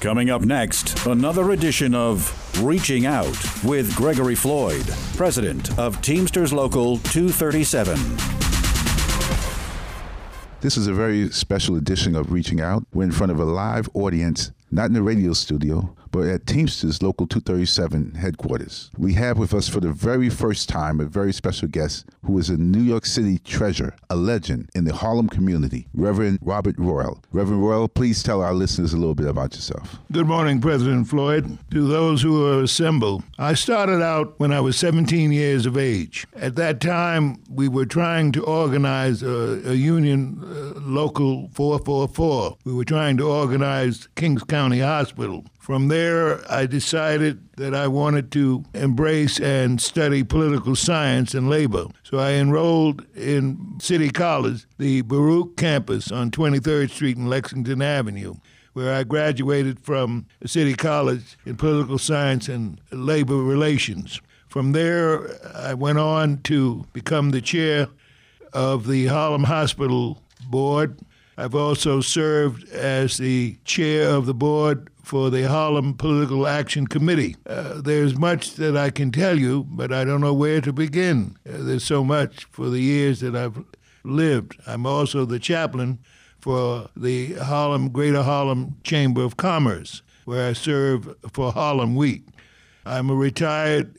Coming up next, another edition of Reaching Out with Gregory Floyd, president of Teamsters Local 237. This is a very special edition of Reaching Out. We're in front of a live audience, not in the radio studio, but at Teamsters Local 237 headquarters. We have with us for the very first time a very special guest who is a New York City treasure, a legend in the Harlem community, Reverend Robert Royal. Reverend Royal, please tell our listeners a little bit about yourself. Good morning, President Floyd. To those who are assembled, I started out when I was 17 years of age. At that time, we were trying to organize a union, Local 444. We were trying to organize Kings County Hospital. From there, I decided that I wanted to embrace and study political science and labor. So I enrolled in City College, the Baruch campus on 23rd Street and Lexington Avenue, where I graduated from City College in political science and labor relations. From there, I went on to become the chair of the Harlem Hospital Board. I've also served as the chair of the board for the Harlem Political Action Committee. There's much that I can tell you, but I don't know where to begin. There's so much for the years that I've lived. I'm also the chaplain for the Greater Harlem Chamber of Commerce, where I serve for Harlem Week. I'm a retired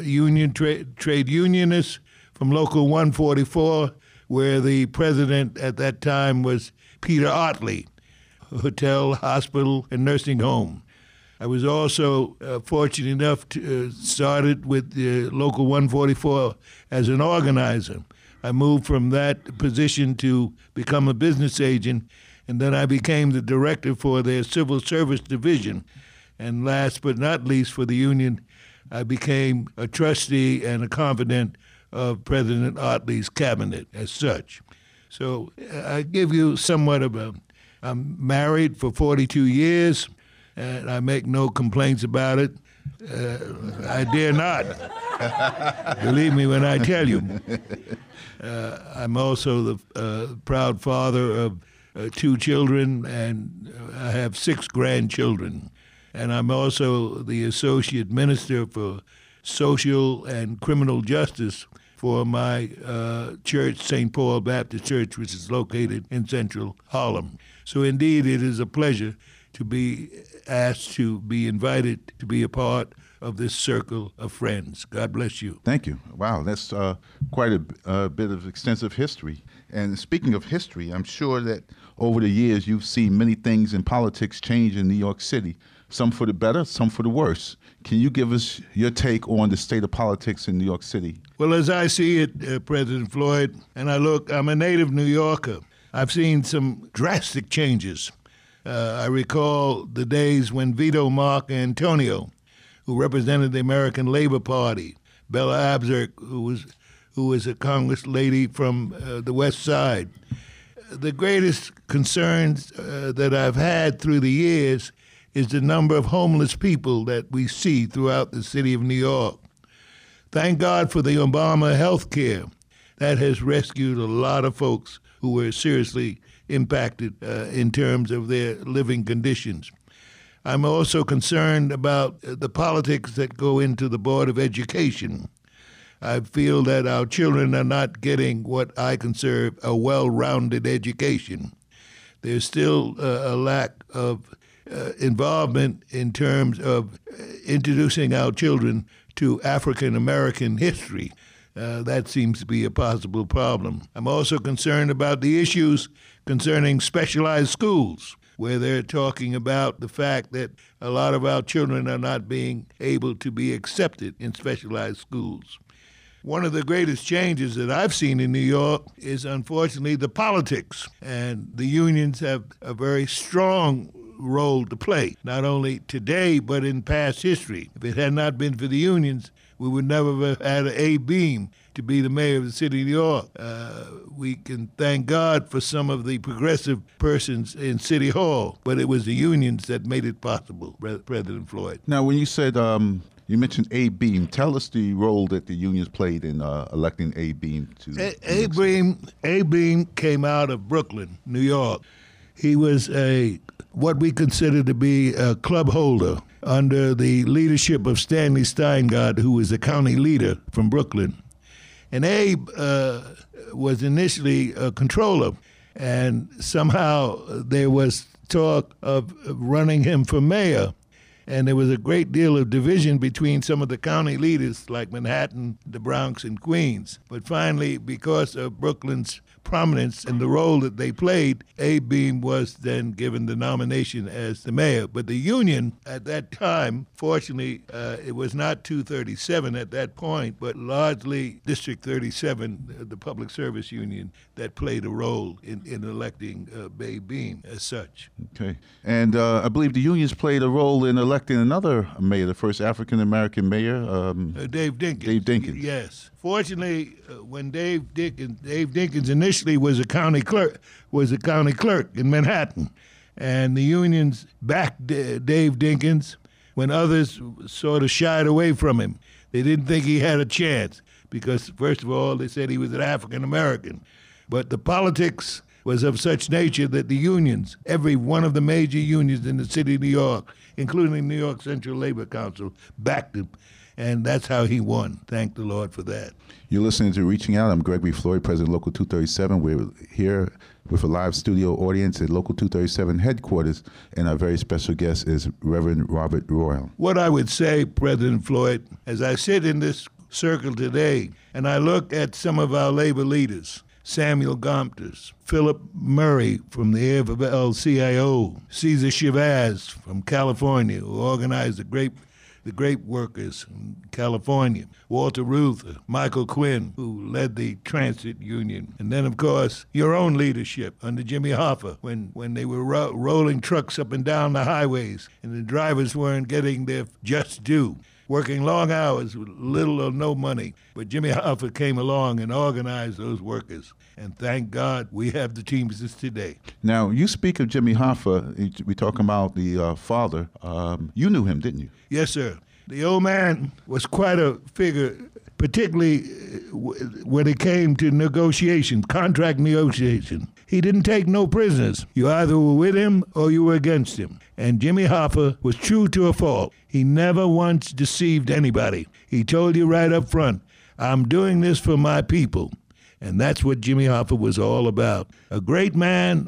trade unionist from Local 144, where the president at that time was Peter Otley, hotel, hospital, and nursing home. I was also fortunate enough to started with the Local 144 as an organizer. I moved from that position to become a business agent, and then I became the director for their civil service division. And last but not least for the union, I became a trustee and a confidant of President Otley's cabinet as such. So I give you somewhat of I'm married for 42 years, and I make no complaints about it. I dare not. Believe me when I tell you. I'm also the proud father of 2 children, and I have 6 grandchildren. And I'm also the associate minister for social and criminal justice for my church, St. Paul Baptist Church, which is located in central Harlem. So indeed, it is a pleasure to be asked to be invited to be a part of this circle of friends. God bless you. Thank you. Wow, that's quite a bit of extensive history. And speaking of history, I'm sure that over the years you've seen many things in politics change in New York City, some for the better, some for the worse. Can you give us your take on the state of politics in New York City? Well, as I see it, President Floyd, and I'm a native New Yorker, I've seen some drastic changes. I recall the days when Vito Marcantonio, who represented the American Labor Party, Bella Abzug, who was a Congress lady from the West Side. The greatest concerns that I've had through the years is the number of homeless people that we see throughout the city of New York. Thank God for the Obama health care. That has rescued a lot of folks who were seriously impacted in terms of their living conditions. I'm also concerned about the politics that go into the Board of Education. I feel that our children are not getting what I consider a well-rounded education. There's still a lack of involvement in terms of introducing our children to African American history. That seems to be a possible problem. I'm also concerned about the issues concerning specialized schools, where they're talking about the fact that a lot of our children are not being able to be accepted in specialized schools. One of the greatest changes that I've seen in New York is, unfortunately, the politics. And the unions have a very strong role to play, not only today, but in past history. If it had not been for the unions, we would never have had Abe Beame to be the mayor of the city of New York. We can thank God for some of the progressive persons in City Hall, but it was the unions that made it possible, President Floyd. Now, when you said, you mentioned Abe Beame, tell us the role that the unions played in electing Abe Beame to Abe Beame came out of Brooklyn, New York. He was what we consider to be a club holder under the leadership of Stanley Steingart, who was the county leader from Brooklyn. And Abe was initially a controller, and somehow there was talk of running him for mayor. And there was a great deal of division between some of the county leaders like Manhattan, the Bronx, and Queens. But finally, because of Brooklyn's prominence and the role that they played, Abe Beame was then given the nomination as the mayor. But the union at that time, fortunately, it was not 237 at that point, but largely District 37, the public service union, that played a role in electing Abe Beame as such. Okay. And I believe the unions played a role in electing another mayor, the first African-American mayor. Dave Dinkins. Dave Dinkins. Yes. Fortunately, when Dave Dinkins initially was a county clerk in Manhattan, and the unions backed Dave Dinkins when others sort of shied away from him. They didn't think he had a chance because, first of all, they said he was an African American. But the politics was of such nature that the unions, every one of the major unions in the city of New York, including New York Central Labor Council, backed him. And that's how he won. Thank the Lord for that. You're listening to Reaching Out. I'm Gregory Floyd, President Local 237. We're here with a live studio audience at Local 237 headquarters, and our very special guest is Reverend Robert Royal. What I would say, President Floyd, as I sit in this circle today, and I look at some of our labor leaders, Samuel Gompers, Philip Murray from the AFL-CIO, Cesar Chavez from California, who organized the grape workers in California, Walter Ruth, Michael Quinn, who led the transit union, and then, of course, your own leadership under Jimmy Hoffa when they were rolling trucks up and down the highways and the drivers weren't getting their just due, working long hours with little or no money. But Jimmy Hoffa came along and organized those workers. And thank God we have the Teamsters today. Now, you speak of Jimmy Hoffa. We're talking about the father. You knew him, didn't you? Yes, sir. The old man was quite a figure, particularly when it came to negotiation, contract negotiation. He didn't take no prisoners. You either were with him or you were against him. And Jimmy Hoffa was true to a fault. He never once deceived anybody. He told you right up front, I'm doing this for my people. And that's what Jimmy Hoffa was all about. A great man.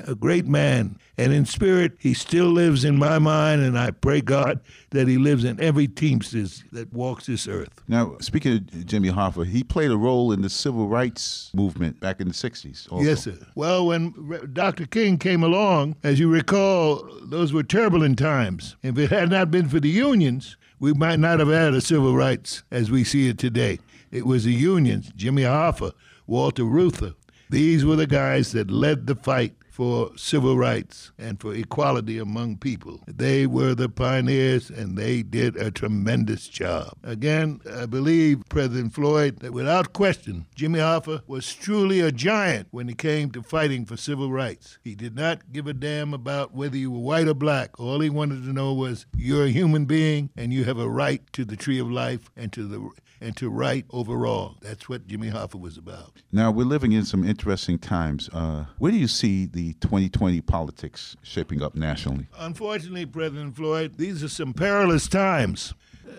And in spirit, he still lives in my mind, and I pray God that he lives in every Teamsters that walks this earth. Now, speaking of Jimmy Hoffa, he played a role in the civil rights movement back in the 60s also. Yes, sir. Well, when Dr. King came along, as you recall, those were turbulent times. If it had not been for the unions, we might not have had a civil rights as we see it today. It was the unions, Jimmy Hoffa, Walter Reuther. These were the guys that led the fight for civil rights and for equality among people. They were the pioneers, and they did a tremendous job. Again, I believe, President Floyd, that without question, Jimmy Hoffa was truly a giant when it came to fighting for civil rights. He did not give a damn about whether you were white or black. All he wanted to know was you're a human being, and you have a right to the tree of life and to right overall. That's what Jimmy Hoffa was about. Now, we're living in some interesting times. Where do you see the 2020 politics shaping up nationally? Unfortunately, President Floyd, these are some perilous times.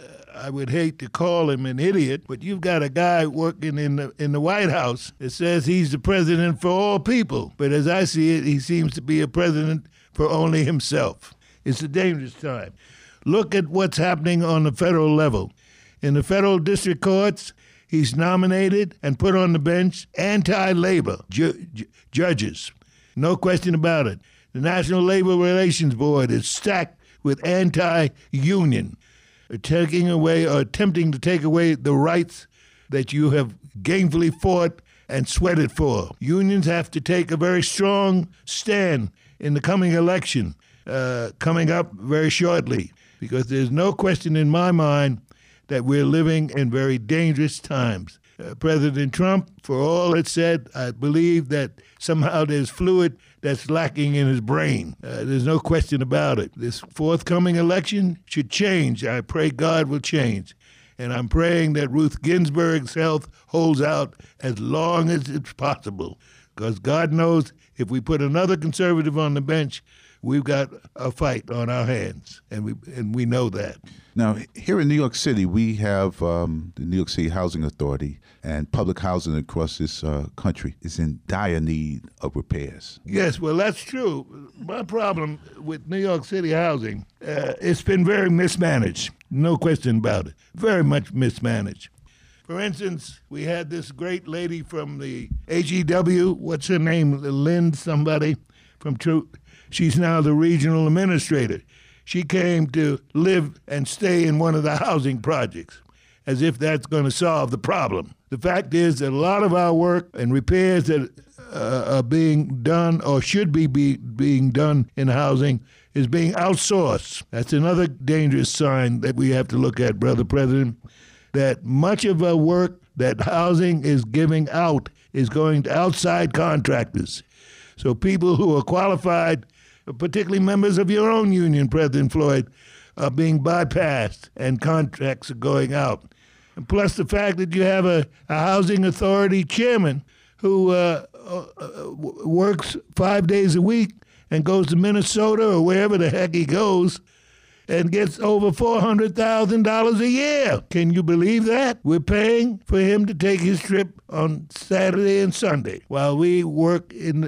I would hate to call him an idiot, but you've got a guy working in the White House that says he's the president for all people. But as I see it, he seems to be a president for only himself. It's a dangerous time. Look at what's happening on the federal level. In the federal district courts, he's nominated and put on the bench anti-labor judges. No question about it. The National Labor Relations Board is stacked with anti-union, attempting to take away the rights that you have gainfully fought and sweated for. Unions have to take a very strong stand in the coming election, coming up very shortly, because there's no question in my mind that we're living in very dangerous times. President Trump, for all it said, I believe that somehow there's fluid that's lacking in his brain. There's no question about it. This forthcoming election should change. I pray God will change. And I'm praying that Ruth Ginsburg's health holds out as long as it's possible, because God knows If we put another conservative on the bench, we've got a fight on our hands, and we know that. Now, here in New York City, we have the New York City Housing Authority, and public housing across this country is in dire need of repairs. Yes, well, that's true. My problem with New York City housing, it's been very mismanaged. No question about it. Very much mismanaged. For instance, we had this great lady from the AGW, what's her name, Lynn somebody, from True. She's now the regional administrator. She came to live and stay in one of the housing projects, as if that's going to solve the problem. The fact is that a lot of our work and repairs that are being done or should be being done in housing is being outsourced. That's another dangerous sign that we have to look at, Brother President, that much of our work that housing is giving out is going to outside contractors. So people who are qualified, particularly members of your own union, President Floyd, are being bypassed and contracts are going out. And plus the fact that you have a housing authority chairman who works 5 days a week and goes to Minnesota or wherever the heck he goes and gets over $400,000 a year. Can you believe that? We're paying for him to take his trip on Saturday and Sunday while we work and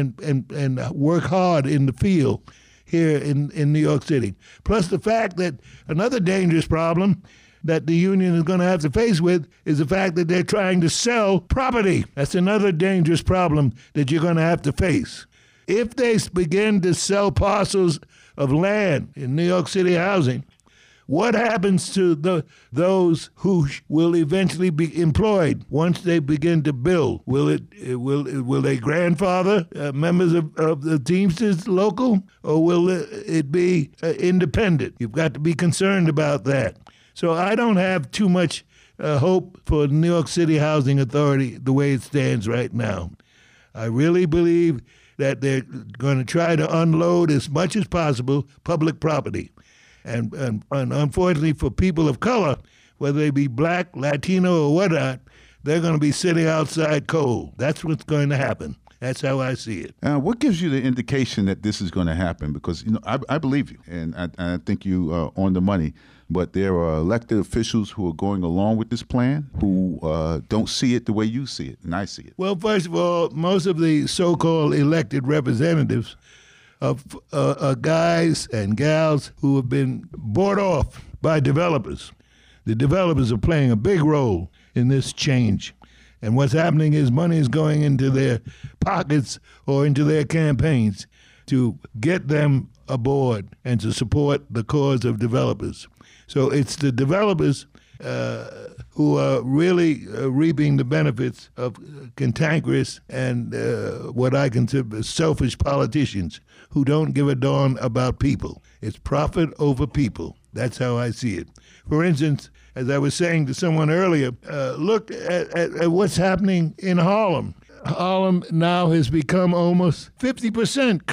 work hard in the field here in New York City. Plus the fact that another dangerous problem that the union is going to have to face with is the fact that they're trying to sell property. That's another dangerous problem that you're going to have to face. If they begin to sell parcels of land in New York City housing, what happens to those who will eventually be employed once they begin to build? Will they grandfather members of the Teamsters local, or will it be independent? You've got to be concerned about that. So I don't have too much hope for the New York City Housing Authority the way it stands right now. I really believe that they're going to try to unload as much as possible public property. And unfortunately for people of color, whether they be black, Latino, or whatnot, they're going to be sitting outside cold. That's what's going to happen. That's how I see it. What gives you the indication that this is going to happen? Because I believe you, and I think you are on the money. But there are elected officials who are going along with this plan who don't see it the way you see it, and I see it. Well, first of all, most of the so-called elected representatives are guys and gals who have been bought off by developers. The developers are playing a big role in this change. And what's happening is money is going into their pockets or into their campaigns to get them aboard and to support the cause of developers. So it's the developers who are really reaping the benefits of cantankerous and what I consider selfish politicians who don't give a darn about people. It's profit over people. That's how I see it. For instance, as I was saying to someone earlier, look at what's happening in Harlem. Harlem now has become almost 50%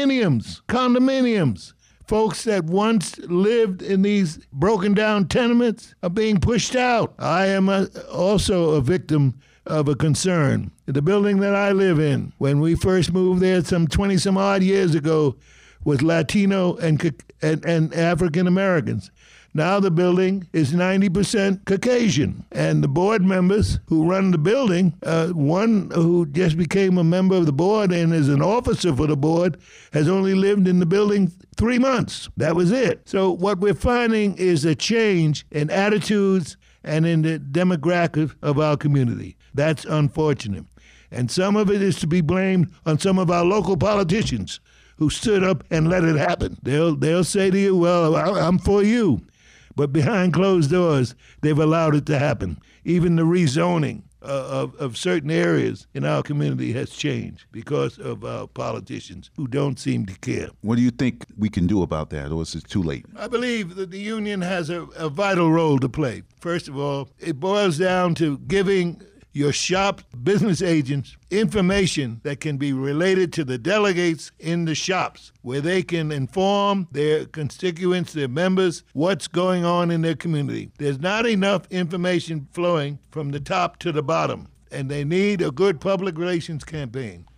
condominiums. Folks that once lived in these broken down tenements are being pushed out. I am also a victim of a concern. The building that I live in, when we first moved there some 20 some odd years ago, was Latino and African Americans. Now the building is 90% Caucasian. And the board members who run the building, one who just became a member of the board and is an officer for the board, has only lived in the building 3 months. That was it. So what we're finding is a change in attitudes and in the demographic of our community. That's unfortunate. And some of it is to be blamed on some of our local politicians who stood up and let it happen. They'll say to you, well, I'm for you. But behind closed doors, they've allowed it to happen. Even the rezoning of certain areas in our community has changed because of our politicians who don't seem to care. What do you think we can do about that, or is it too late? I believe that the union has a vital role to play. First of all, it boils down to giving your shop business agents information that can be related to the delegates in the shops, where they can inform their constituents, their members, what's going on in their community. There's not enough information flowing from the top to the bottom, and they need a good public relations campaign.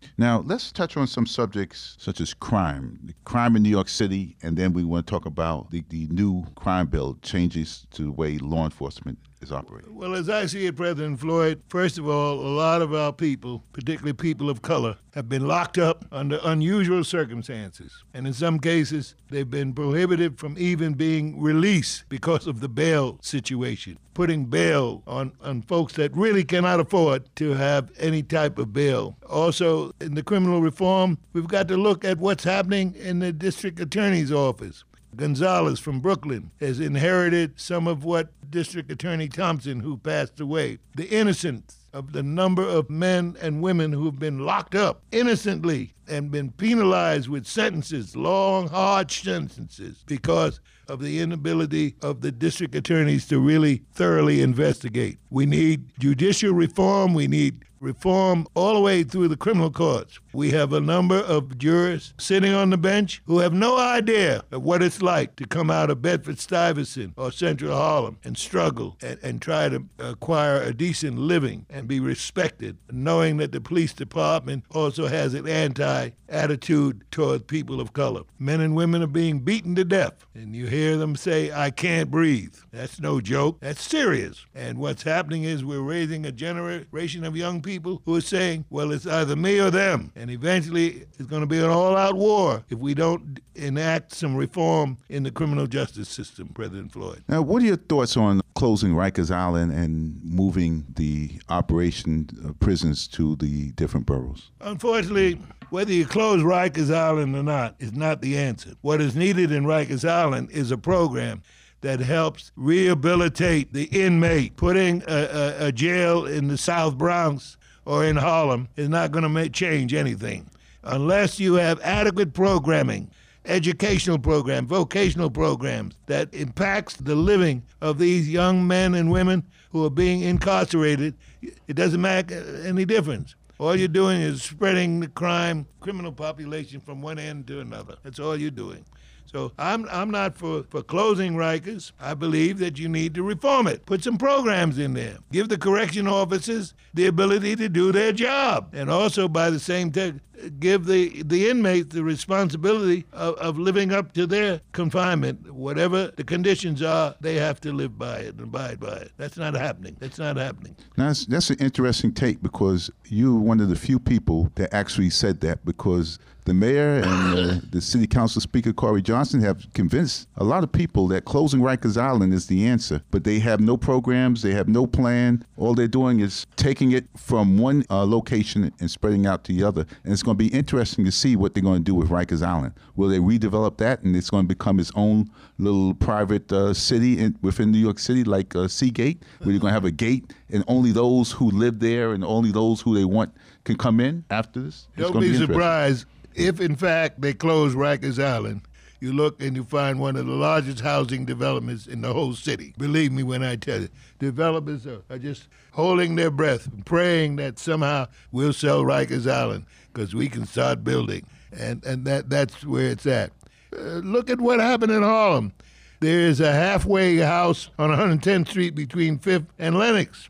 Now, let's touch on some subjects such as crime in New York City, and then we want to talk about the new crime bill, changes to the way law enforcement is operating. Well, as I see it, President Floyd, first of all, a lot of our people, particularly people of color, have been locked up under unusual circumstances. And in some cases, they've been prohibited from even being released because of the bail situation, putting bail on folks that really cannot afford to have any type of bail. Also, in the criminal reform, we've got to look at what's happening in the district attorney's office. Gonzalez from Brooklyn has inherited some of what District Attorney Thompson, who passed away. The innocence of the number of men and women who have been locked up innocently and been penalized with sentences, long, harsh sentences, because of the inability of the district attorneys to really thoroughly investigate. We need judicial reform. We need reform all the way through the criminal courts. We have a number of jurors sitting on the bench who have no idea of what it's like to come out of Bedford-Stuyvesant or Central Harlem and struggle and try to acquire a decent living and be respected, knowing that the police department also has an anti-attitude toward people of color. Men and women are being beaten to death, and you hear them say, "I can't breathe." That's no joke. That's serious. And what's happening is we're raising a generation of young people who are saying, well, it's either me or them. And eventually it's going to be an all-out war if we don't enact some reform in the criminal justice system, President Floyd. Now, what are your thoughts on closing Rikers Island and moving the operation of prisons to the different boroughs? Unfortunately, whether you close Rikers Island or not is not the answer. What is needed in Rikers Island is a program that helps rehabilitate the inmate. Putting a jail in the South Bronx or in Harlem is not going to change anything unless you have adequate programming, educational programs, vocational programs that impacts the living of these young men and women who are being incarcerated. It doesn't make any difference. All you're doing is spreading the criminal population from one end to another. That's all you're doing. So I'm not for closing Rikers. I believe that you need to reform it. Put some programs in there. Give the correction officers the ability to do their job. And also, by the same time, give the inmates the responsibility of living up to their confinement. Whatever the conditions are, they have to live by it and abide by it. That's not happening. That's not happening. Now, that's an interesting take, because you're one of the few people that actually said that, because the mayor and the city council speaker, Corey Johnson, have convinced a lot of people that closing Rikers Island is the answer. But they have no programs, they have no plan. All they're doing is taking it from one location and spreading out to the other. And it's going to be interesting to see what they're going to do with Rikers Island. Will they redevelop that and it's going to become its own little private city within New York City, like Seagate, where you're going to have a gate and only those who live there and only those who they want can come in after this? Don't be surprised if, in fact, they close Rikers Island. You look and you find one of the largest housing developments in the whole city. Believe me when I tell you, developers are just holding their breath, praying that somehow we'll sell Rikers Island because we can start building. And that's where it's at. Look at what happened in Harlem. There is a halfway house on 110th Street between 5th and Lenox,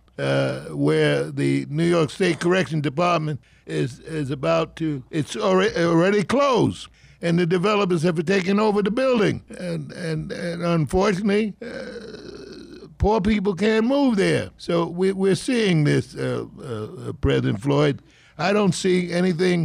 where the New York State Correction Department is about to, it's already closed, and the developers have taken over the building. And unfortunately, poor people can't move there. So we're seeing this, President Floyd. I don't see anything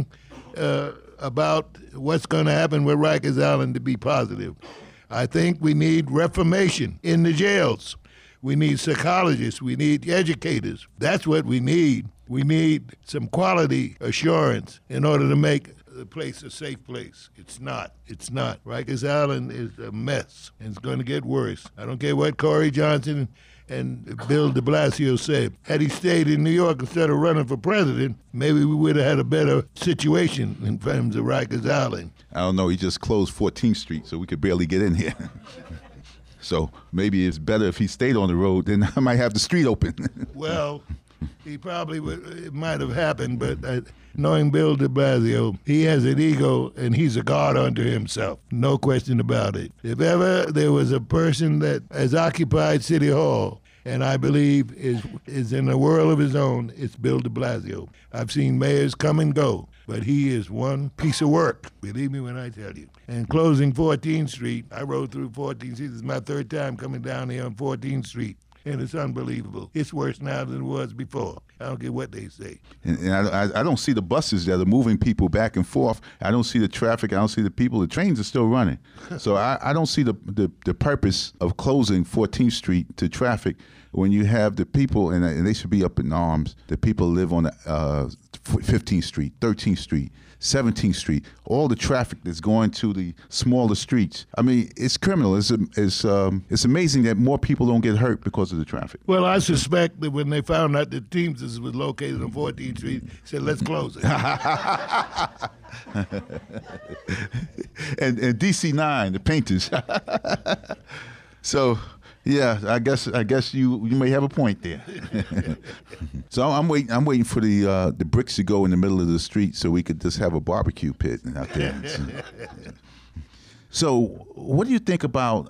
about what's going to happen with Rikers Island to be positive. I think we need reformation in the jails. We need psychologists. We need educators. That's what we need. We need some quality assurance in order to make the place a safe place. It's not. It's not. Rikers Island is a mess, and it's going to get worse. I don't care what Corey Johnson and Bill de Blasio said. Had he stayed in New York instead of running for president, maybe we would have had a better situation in terms of Rikers Island. I don't know. He just closed 14th Street, so we could barely get in here. So maybe it's better if he stayed on the road, then I might have the street open. Well, he probably would. It might have happened, but knowing Bill de Blasio, he has an ego and he's a god unto himself. No question about it. If ever there was a person that has occupied City Hall and I believe is in a world of his own. It's Bill de Blasio. I've seen mayors come and go, but he is one piece of work. Believe me when I tell you. And closing 14th Street, I rode through 14th Street. This is my third time coming down here on 14th Street. And it's unbelievable. It's worse now than it was before. I don't care what they say. And I don't see the buses that are moving people back and forth. I don't see the traffic. I don't see the people. The trains are still running. So I don't see the purpose of closing 14th Street to traffic when you have the people, and they should be up in arms, the people live on 15th Street, 13th Street, 17th Street, all the traffic that's going to the smaller streets. I mean, it's criminal. It's amazing that more people don't get hurt because of the traffic. Well, I suspect that when they found out that Teamsters was located on 14th Street, they said, let's close it. and DC9, the painters. So, yeah, I guess you may have a point there. So I'm waiting for the bricks to go in the middle of the street so we could just have a barbecue pit out there. So what do you think about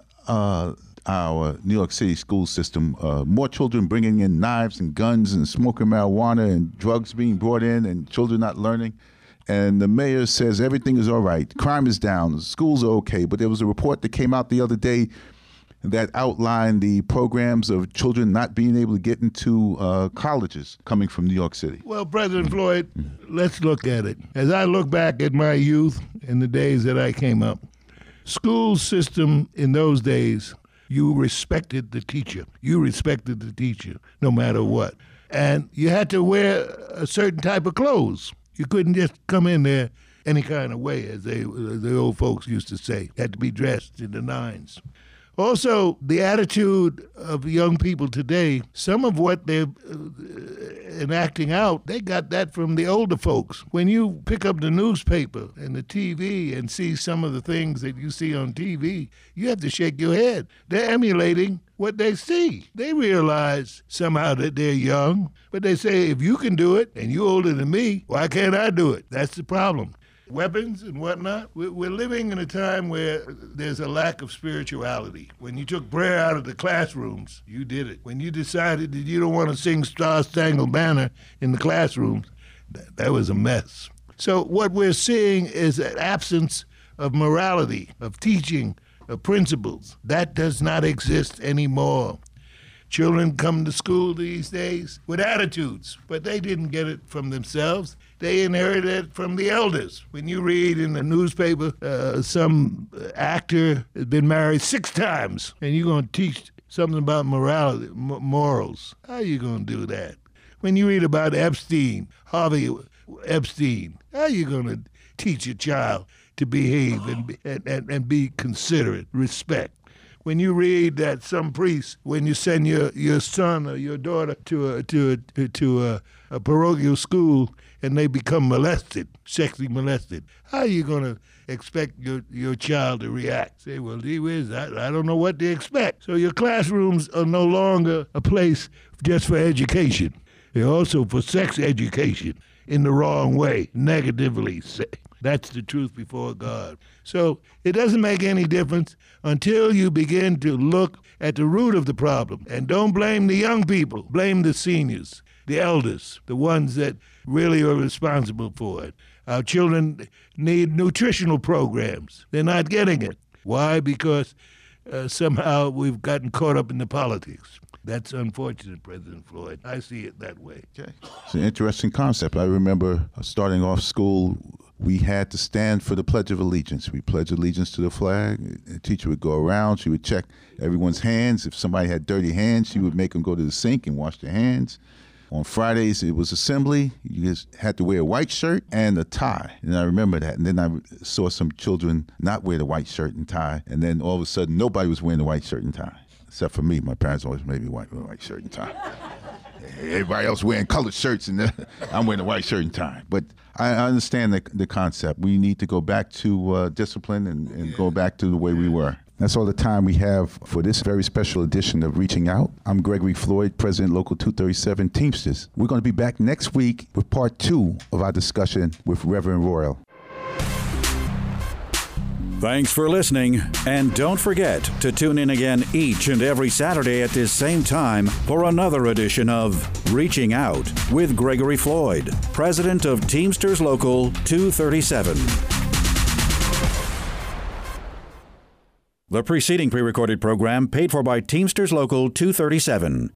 our New York City school system? More children bringing in knives and guns and smoking marijuana and drugs being brought in and children not learning. And the mayor says everything is all right. Crime is down. Schools are okay. But there was a report that came out the other day that outlined the programs of children not being able to get into colleges coming from New York City. Well, President Floyd, let's look at it. As I look back at my youth and the days that I came up, school system in those days, you respected the teacher. You respected the teacher no matter what. And you had to wear a certain type of clothes. You couldn't just come in there any kind of way, as the old folks used to say. You had to be dressed in the nines. Also, the attitude of young people today, some of what they're enacting out, they got that from the older folks. When you pick up the newspaper and the TV and see some of the things that you see on TV, you have to shake your head. They're emulating what they see. They realize somehow that they're young, but they say, if you can do it and you're older than me, why can't I do it? That's the problem. Weapons and whatnot. We're living in a time where there's a lack of spirituality. When you took prayer out of the classrooms, you did it. When you decided that you don't want to sing Star Spangled Banner in the classrooms, that was a mess. So what we're seeing is an absence of morality, of teaching, of principles. That does not exist anymore. Children come to school these days with attitudes, but they didn't get it from themselves. They inherited it from the elders. When you read in the newspaper, some actor has been married 6 times, and you're going to teach something about morality, morals. How are you going to do that? When you read about Epstein, Harvey Epstein, how are you going to teach a child to behave and be considerate, respect? When you read that some priest, when you send your son or your daughter to a parochial school and they become molested, sexually molested, how are you going to expect your child to react? Say, well, gee whiz, I don't know what to expect. So your classrooms are no longer a place just for education. They're also for sex education in the wrong way, negatively. That's the truth before God. So it doesn't make any difference until you begin to look at the root of the problem. And don't blame the young people. Blame the seniors, the elders, the ones that really are responsible for it. Our children need nutritional programs. They're not getting it. Why? Because somehow we've gotten caught up in the politics. That's unfortunate, President Floyd. I see it that way. Okay. It's an interesting concept. I remember starting off school, we had to stand for the Pledge of Allegiance. We pledge allegiance to the flag. The teacher would go around. She would check everyone's hands. If somebody had dirty hands, she would make them go to the sink and wash their hands. On Fridays, it was assembly. You just had to wear a white shirt and a tie. And I remember that. And then I saw some children not wear the white shirt and tie. And then all of a sudden, nobody was wearing the white shirt and tie. Except for me. My parents always made me wear a white shirt and tie. Everybody else wearing colored shirts, and I'm wearing a white shirt and tie. But I understand the concept. We need to go back to discipline and go back to the way we were. That's all the time we have for this very special edition of Reaching Out. I'm Gregory Floyd, President Local 237 Teamsters. We're going to be back next week with part 2 of our discussion with Reverend Royal. Thanks for listening, and don't forget to tune in again each and every Saturday at this same time for another edition of Reaching Out with Gregory Floyd, president of Teamsters Local 237. The preceding pre-recorded program paid for by Teamsters Local 237.